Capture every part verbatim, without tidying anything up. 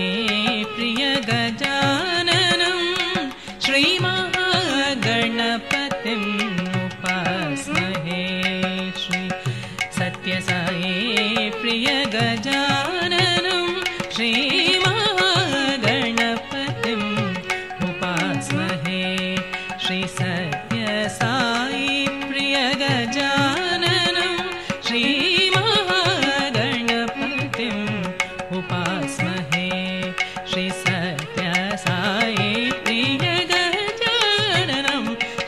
प्रिय गजाननं श्रीमहागणपतिम् उपास्महे श्री सत्यसाई प्रिय गजाननं श्रीमहागणपतिम् उपास्महे श्री सत्यसाई प्रिय गजाननं श्रीमहागणपतिम् उपास्महे श्री सत्यसाई प्रिय गजाननं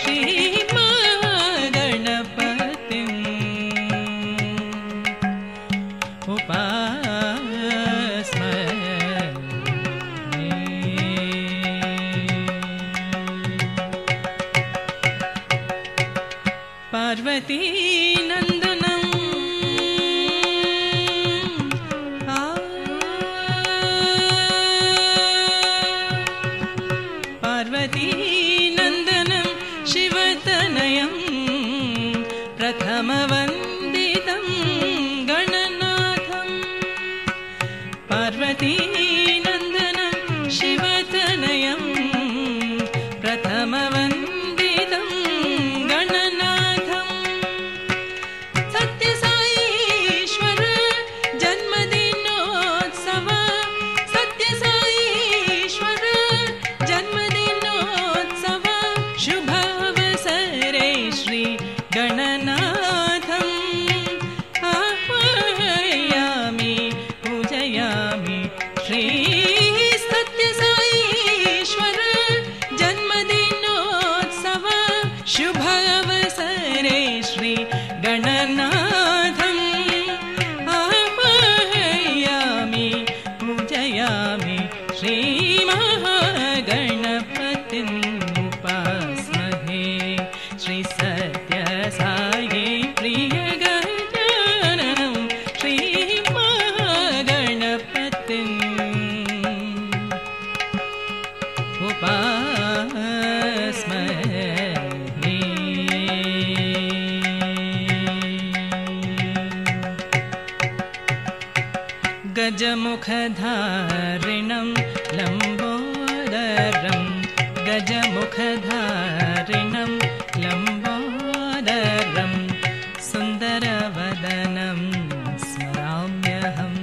श्रीमहागणपतिम् उपास्महे। पार्वती नंदनं पार्वती नंदनं शिवतनयं प्रथमवन्दितं गणनाथं पार्वती नंदनं शिवतनयं प्रथमवन्दितं गणनाथं सत्यसाईश्वर जन्मदिनोत्सव सत्यसाईश्वर जन्मदिनोत्सव शुभावसरे श्री गणनाथम् आह्वयामि पूजयामि श्री सत्यसाईश्वर जन्मदिनोत्सव शुभावसरे श्री गणनाथम् आह्वयामि पूजयामि श्री महागणपतिम् उपास्महे श्री सत्यसाई प्रिय गजाननं श्री महागणपतिम् उपास्महे। गजमुखधारिणं लम्बोदरं गजमुखधारिणं लम्बोदरं सुन्दरवदनं स्मराम्यहं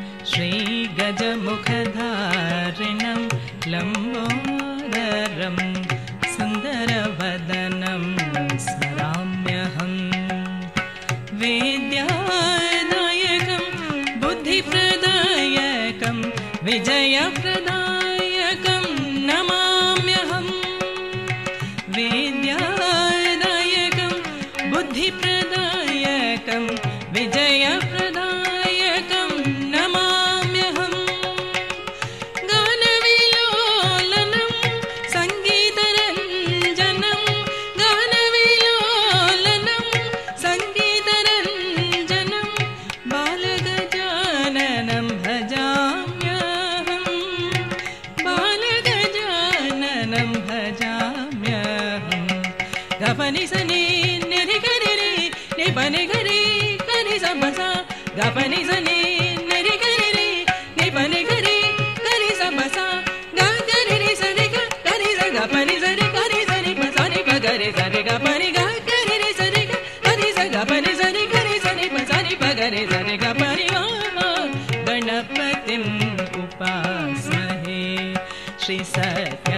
श्रीगजमुखधारिणं लम्बोदरं सुन्दरवदनं स्मराम्यहं वेद्यादायकं बुद्धिप्रदायकं विजयप्रदायकं नमाम्यहं वेद्यादायकं बुद्धिप्रदायकं विजयप्रदायकं नमाम्यहं गानविलोलनं सङ्गीतरञ्जनं गानविलोलनं सङ्गीतरञ्जनं बालगजाननं भजाम्यहं बालगजाननं भजाम्यहं गपनि सनि निरि गरि रि नि पनि गरि गरि सबसा गपनि सनि निरि गरि रि नि पनि गरि गरि सबसा ग गरि रि सरि ग गरि स गपनि सरि गरि सरि प सनि प गरि सरि गपनि ग गरि रि सरि ग गरि स गपनि सरि गरि सनि प सनि प गरि सरि गपनि गणपतिम् उपास्महे श्री सत्य